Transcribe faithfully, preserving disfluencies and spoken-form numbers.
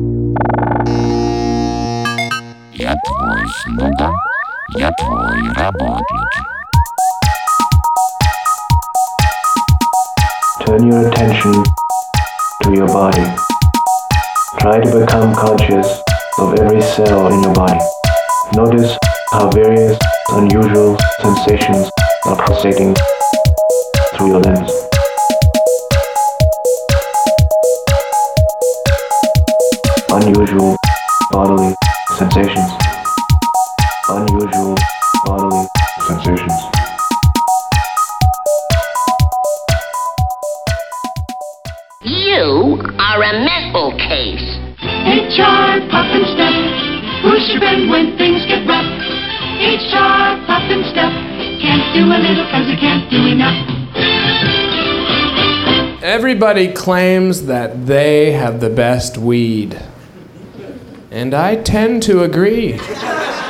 Я твой слуга, я твой работник. Turn your attention to your body. Try to become conscious of every cell in your body. Notice how various unusual sensations are pulsating through your limbs. Unusual bodily sensations. Unusual bodily sensations. You are a mental case. H R Pop and Step. Who's your friend when things get rough? H R Pop and Step. Can't do a little cause you can't do enough. Everybody claims that they have the best weed. And I tend to agree.